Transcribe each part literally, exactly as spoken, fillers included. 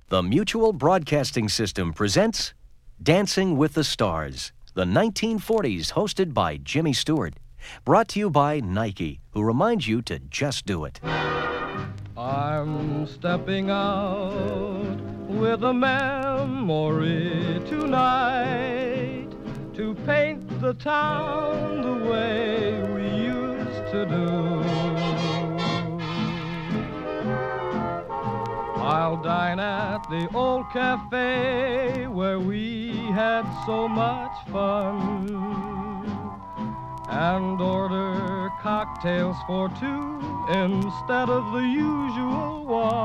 The Mutual Broadcasting System presents Dancing with the Stars, the nineteen forties, hosted by Jimmy Stewart. Brought to you by Nike, who reminds you to just do it. I'm stepping out with a memory tonight to paint the town the way we used to do. I'll dine at the old cafe where we had so much fun and order cocktails for two instead of the usual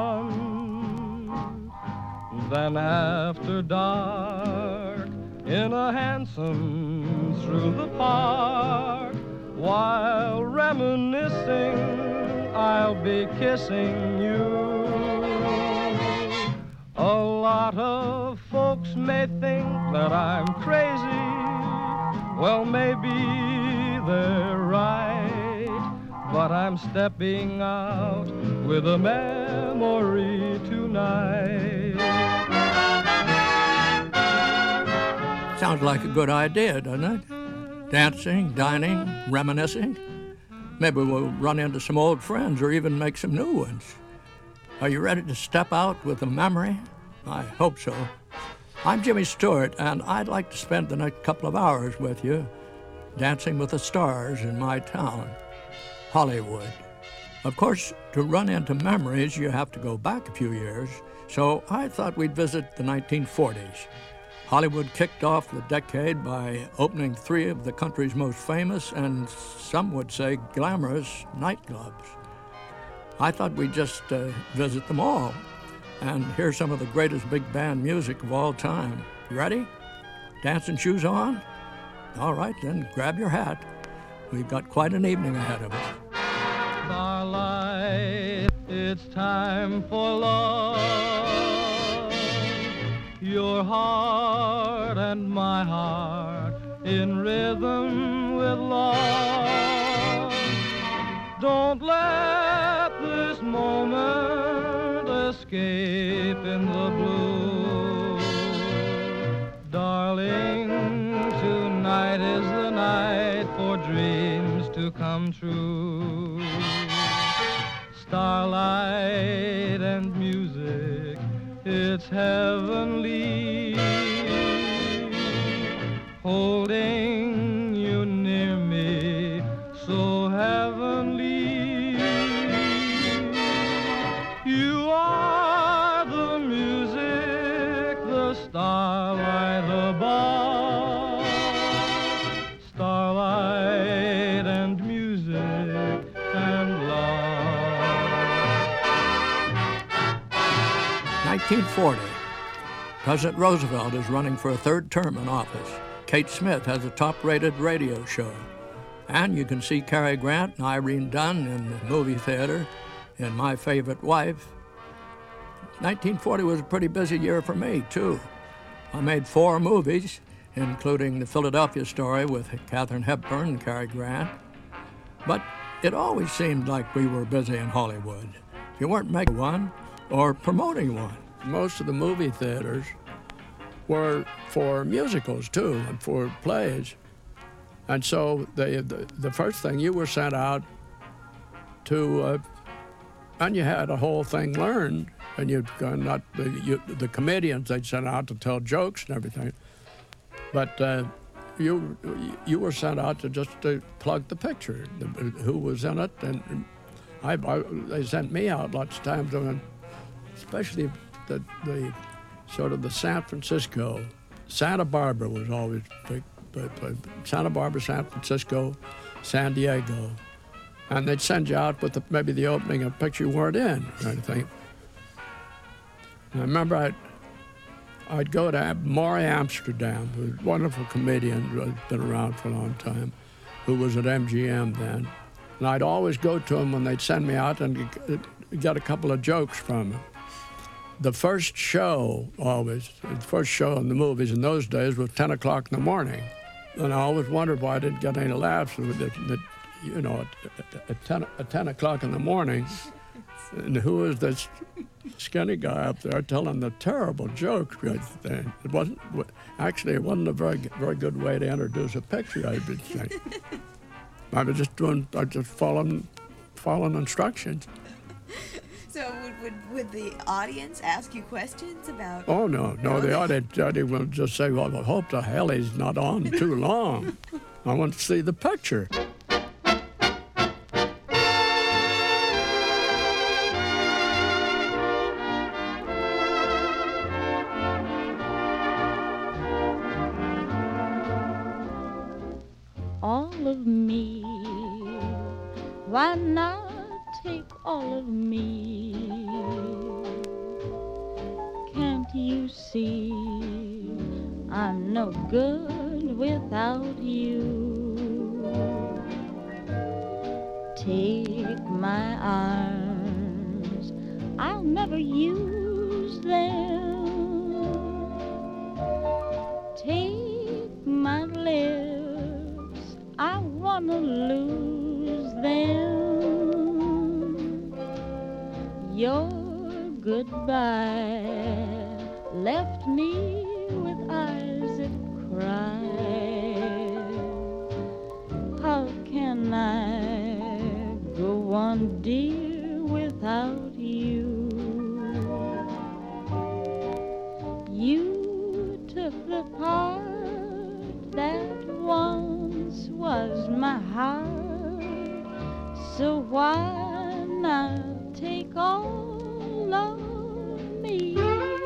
one. Then after dark, in a hansom through the park, while reminiscing, I'll be kissing you. A lot of folks may think that I'm crazy. Well, maybe they're right, but I'm stepping out with a memory tonight. Sounds like a good idea, doesn't it? Dancing, dining, reminiscing. Maybe we'll run into some old friends or even make some new ones. Are you ready to step out with a memory? I hope so. I'm Jimmy Stewart, and I'd like to spend the next couple of hours with you dancing with the stars in my town, Hollywood. Of course, to run into memories, you have to go back a few years, so I thought we'd visit the nineteen forties. Hollywood kicked off the decade by opening three of the country's most famous and some would say glamorous nightclubs. I thought we'd just uh, visit them all and hear some of the greatest big band music of all time. You ready? Dancing shoes on? All right, then grab your hat. We've got quite an evening ahead of us. Starlight, it's time for love. Your heart and my heart in rhythm with love. Don't let this moment escape in the blue. Darling, tonight is the night for dreams to come true. Starlight and music, it's heavenly. Holding you near me, so heavenly. You are the music, the starlight above. Starlight and music and love. nineteen forty. President Roosevelt is running for a third term in office. Kate Smith has a top-rated radio show. And you can see Cary Grant and Irene Dunne in the movie theater in My Favorite Wife. nineteen forty was a pretty busy year for me, too. I made four movies, including The Philadelphia Story with Katharine Hepburn and Cary Grant. But it always seemed like we were busy in Hollywood. You weren't making one or promoting one. Most of the movie theaters were for musicals, too, and for plays. And so the, the, the first thing, you were sent out to, uh, and you had a whole thing learned, and you'd go not the, you, the comedians they'd sent out to tell jokes and everything, but uh, you you were sent out to just to plug the picture, the, who was in it, and I, I they sent me out lots of times, and especially the the sort of the San Francisco, Santa Barbara was always big. But, but Santa Barbara, San Francisco, San Diego, and they'd send you out with the, maybe the opening of a picture you weren't in, kind of thing. And I remember I'd, I'd go to Maury Amsterdam, who's a wonderful comedian who's been around for a long time, who was at M G M then. And I'd always go to him when they'd send me out and get a couple of jokes from him. The first show, always, the first show in the movies in those days was ten o'clock in the morning. And I always wondered why I didn't get any laughs. That, that, you know, at, at, ten, at ten o'clock in the morning, and who is this skinny guy up there telling the terrible jokes. It wasn't actually it wasn't a very very good way to introduce a picture. I would say. I was just doing I just following following instructions. So would, would would the audience ask you questions about? Oh no, no. The audience, audience will just say, "Well, I hope the hell he's not on too long. I want to see the picture." All of me, why not take all of me? Can't you see I'm no good without you? Take my arms, I'll never use them. Take my lips, I wanna lose them. Your goodbye left me with eyes that cry. How can I go on, dear, without you? You took the part that once was my heart, so why not take all of me?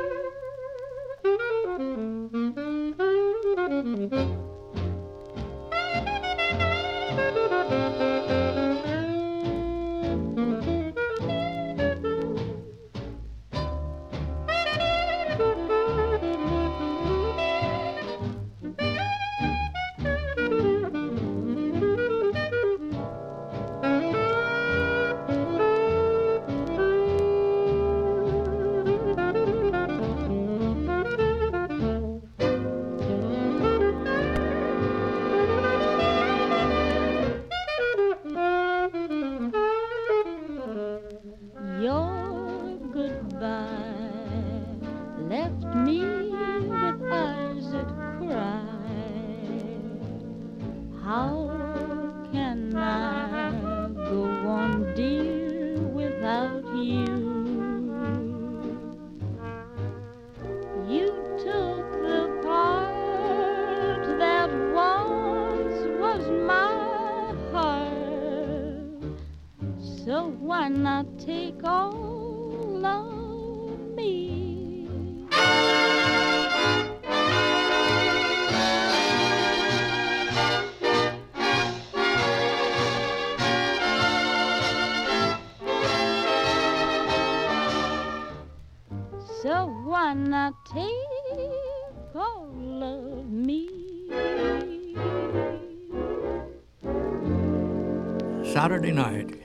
Saturday night.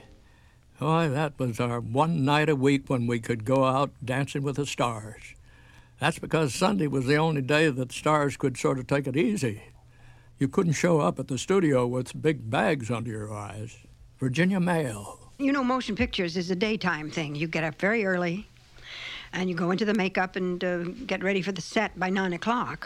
Oh, that was our one night a week when we could go out dancing with the stars. That's because Sunday was the only day that the stars could sort of take it easy. You couldn't show up at the studio with big bags under your eyes. Virginia Mayo. You know, motion pictures is a daytime thing. You get up very early, and you go into the makeup and uh, get ready for the set by nine o'clock.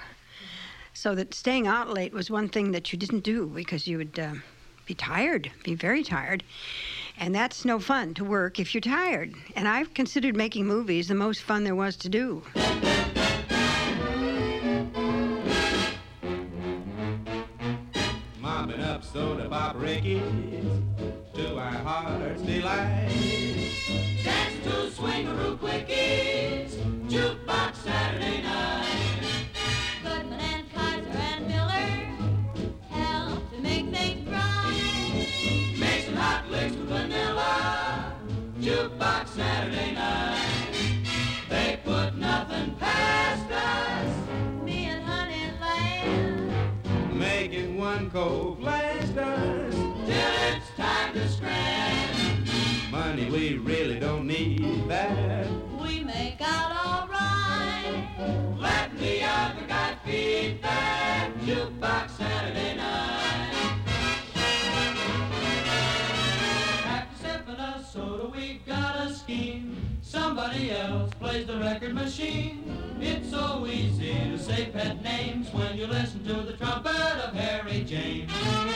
So that staying out late was one thing that you didn't do because you would... Uh, be tired, be very tired. And that's no fun to work if you're tired. And I've considered making movies the most fun there was to do. Mopping up soda pop Ricky's to our heart's delight. Dance to swingaroo quickies, jukebox Saturday night. Goodman and Kaiser and Miller help to make things right. Make some hot licks with vanilla, jukebox Saturday night. They put nothing past us, me and Honeyland, making one cold blast us till it's time to scram. Money, we really don't need that. We make out all right. Let the other guy feed that jukebox Saturday night. After sipping a soda, we got a scheme. Somebody else the record machine. It's so easy to say pet names when you listen to the trumpet of Harry James.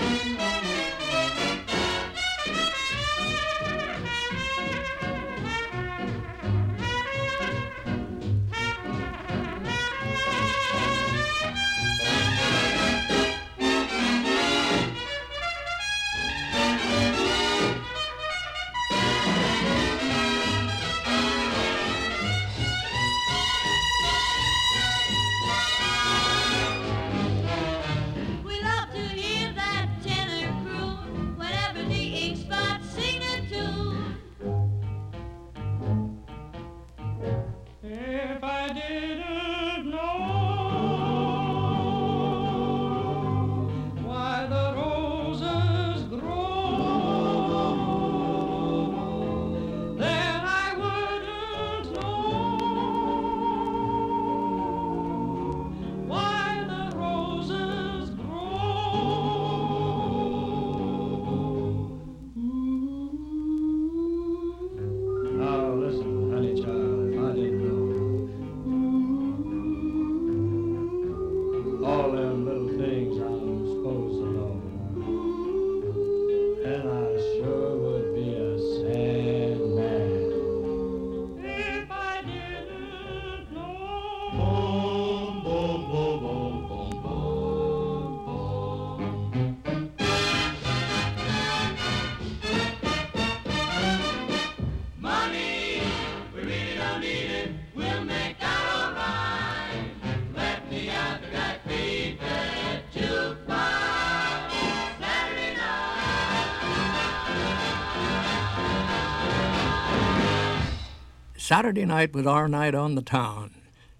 Saturday night was our night on the town.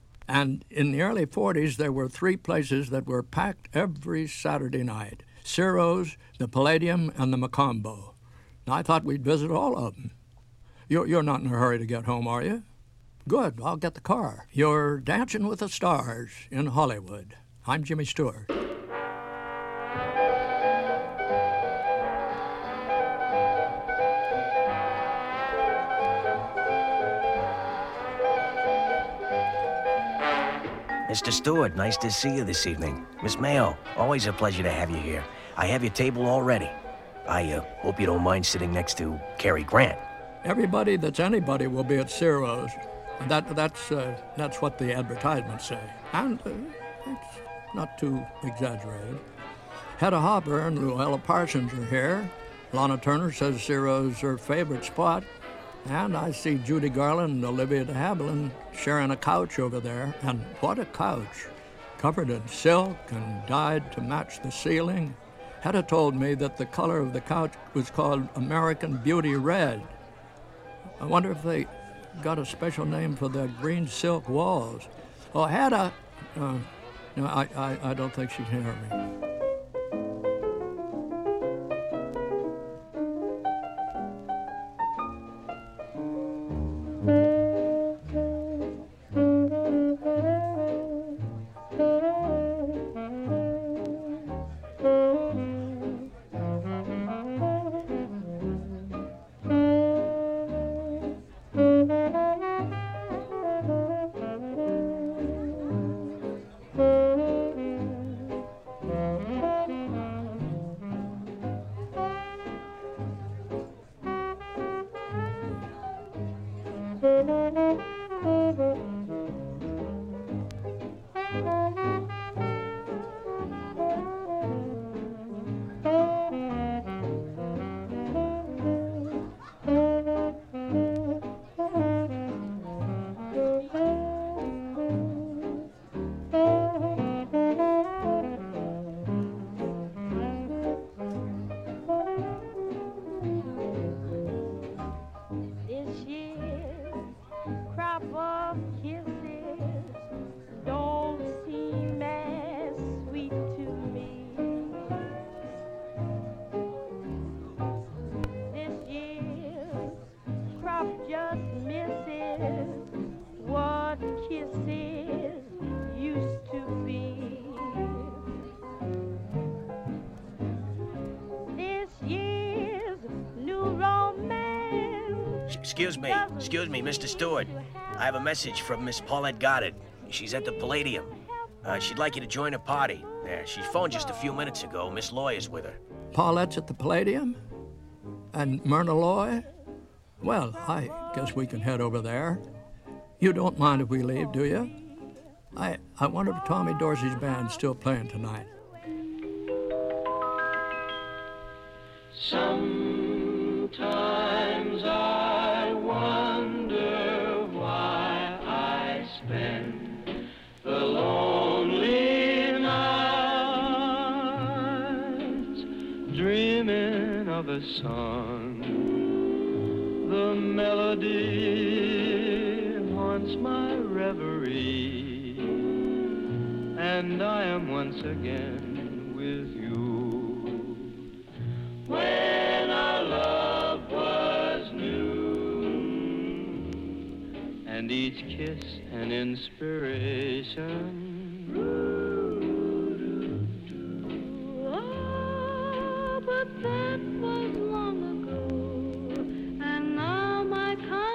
And in the early forties, there were three places that were packed every Saturday night: Ciro's, the Palladium, and the Macombo. And I thought we'd visit all of them. You're, you're not in a hurry to get home, are you? Good, I'll get the car. You're Dancing with the Stars in Hollywood. I'm Jimmy Stewart. Mister Stewart, nice to see you this evening. Miss Mayo, always a pleasure to have you here. I have your table all ready. I uh, hope you don't mind sitting next to Cary Grant. Everybody that's anybody will be at Ciro's. That, that's, uh, that's what the advertisements say. And uh, it's not too exaggerated. Hedda Hopper and Luella Parsons are here. Lana Turner says Ciro's her favorite spot. And I see Judy Garland and Olivia de Havilland sharing a couch over there. And what a couch. Covered in silk and dyed to match the ceiling. Hedda told me that the color of the couch was called American Beauty Red. I wonder if they got a special name for the green silk walls. Oh, Hedda, uh, no, I, I, I don't think she'd hear me. Excuse me, excuse me, Mister Stewart. I have a message from Miss Paulette Goddard. She's at the Palladium. Uh, she'd like you to join a party. Yeah, she phoned just a few minutes ago. Miss Loy is with her. Paulette's at the Palladium? And Myrna Loy? Well, I guess we can head over there. You don't mind if we leave, do you? I, I wonder if Tommy Dorsey's band's still playing tonight. Sometimes I wonder why I spend the lonely nights dreaming of a song. The melody haunts my reverie, and I am once again with you. When our love was new, and each kiss an inspiration. Oh, but that was long ago, and now my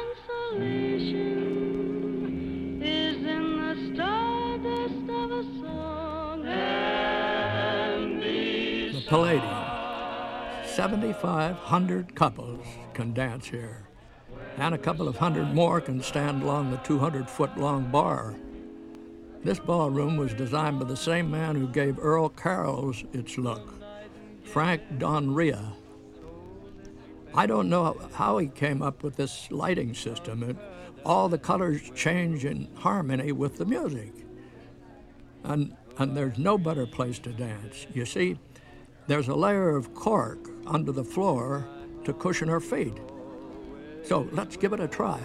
consolation is in the stardust of a song. And The Palladium. seventy-five hundred couples can dance here, and a couple of hundred more can stand along the two hundred foot long bar. This ballroom was designed by the same man who gave Earl Carroll's its look, Frank Donria. I don't know how he came up with this lighting system. It, all the colors change in harmony with the music. And, and there's no better place to dance. You see, there's a layer of cork under the floor to cushion her feet. So let's give it a try.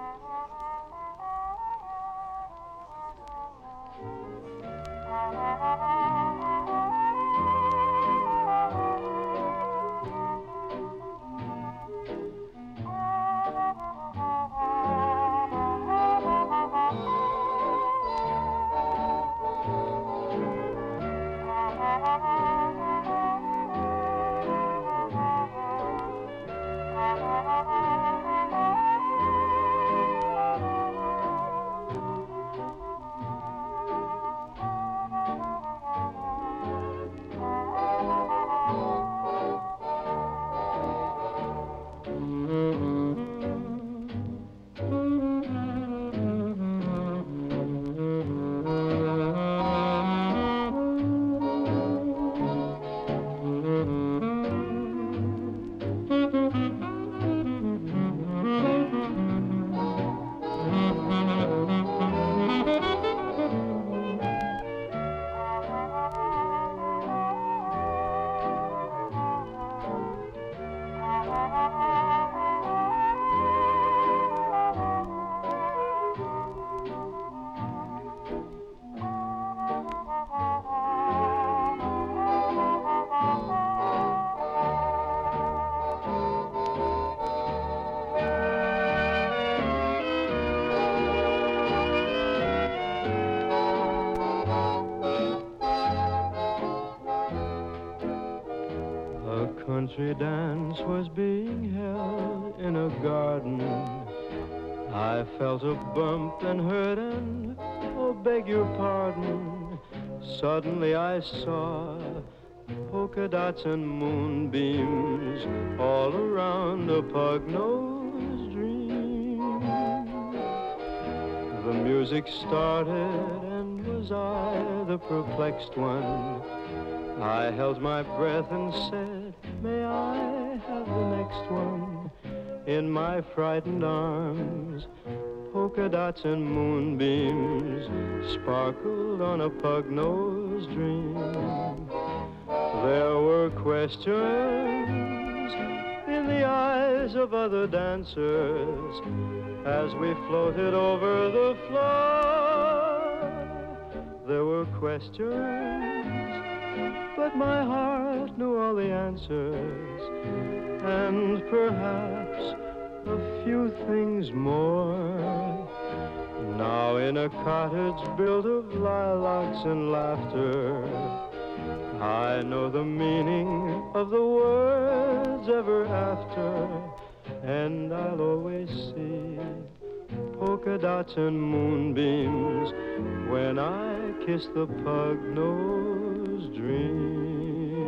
country dance was being held in a garden. I felt a bump and heard an, oh, beg your pardon. Suddenly I saw polka dots and moonbeams all around a pug-nosed dream. The music started, and was I the perplexed one? I held my breath and said, may I have the next one? In my frightened arms, polka dots and moonbeams sparkled on a pug-nosed dream. There were questions in the eyes of other dancers as we floated over the floor. There were questions, but my heart knew all the answers, and perhaps a few things more. Now in a cottage built of lilacs and laughter, I know the meaning of the words ever after, and I'll always see polka dots and moonbeams when I kiss the pug-nosed dream.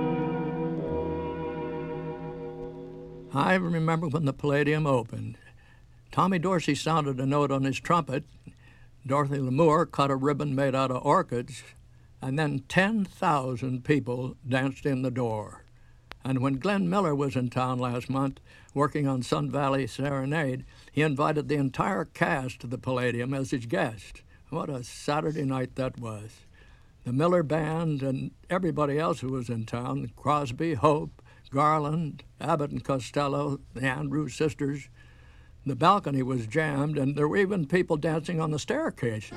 I remember when the Palladium opened. Tommy Dorsey sounded a note on his trumpet. Dorothy Lamour cut a ribbon made out of orchids, and then ten thousand people danced in the door. And when Glenn Miller was in town last month working on Sun Valley Serenade, he invited the entire cast to the Palladium as his guest. What a Saturday night that was. The Miller Band and everybody else who was in town, Crosby, Hope, Garland, Abbott and Costello, the Andrews sisters. The balcony was jammed, and there were even people dancing on the staircases.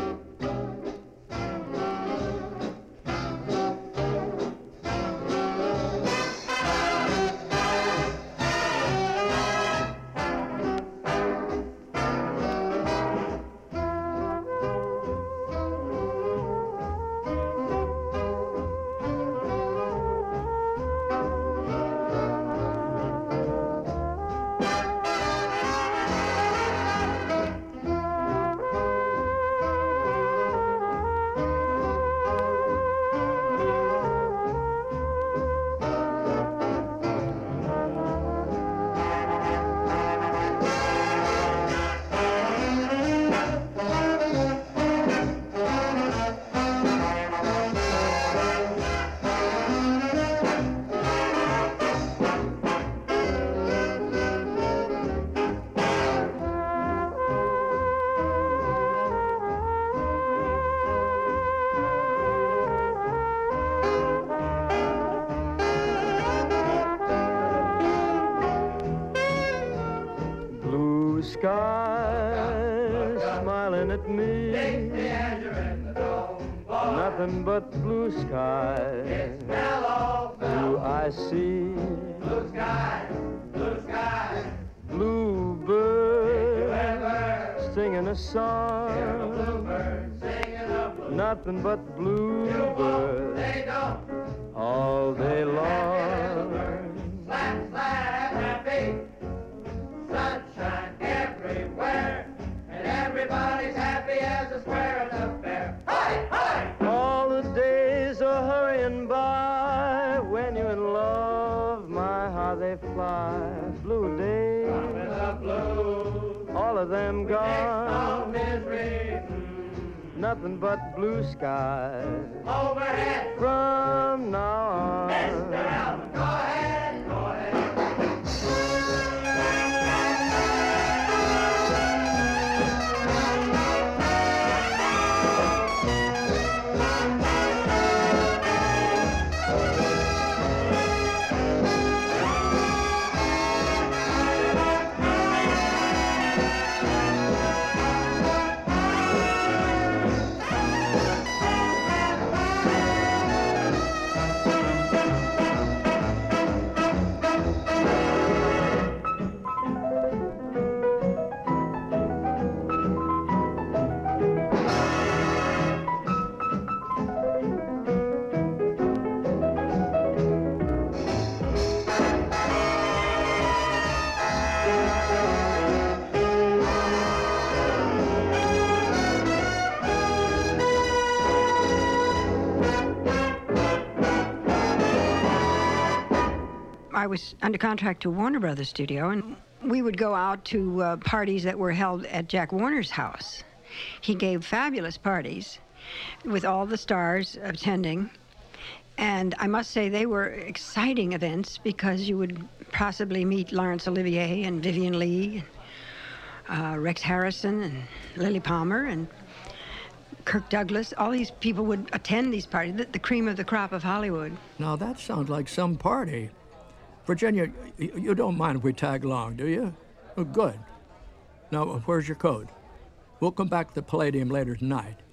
Sky smiling at me, nothing but blue sky. Do I see blue sky, blue sky, blue birds singing a song? Nothing but blue birds all day long. Slap, slap, happy, sunshine everywhere, and everybody's happy as a square at the fair. Hey, hey! All the days are hurrying by when you're in love. My, how they fly. Blue days, blue. All of them gone. Misery. Nothing but blue skies overhead from now on. Mister Alvin, go ahead, go ahead. I was under contract to Warner Brothers Studio, and we would go out to uh, parties that were held at Jack Warner's house. He gave fabulous parties with all the stars attending, and I must say they were exciting events because you would possibly meet Laurence Olivier and Vivian Leigh, uh, Rex Harrison and Lily Palmer and Kirk Douglas. All these people would attend these parties, the, the cream of the crop of Hollywood. Now that sounds like some party. Virginia, you don't mind if we tag along, do you? Oh, good. Now, where's your code? We'll come back to the Palladium later tonight.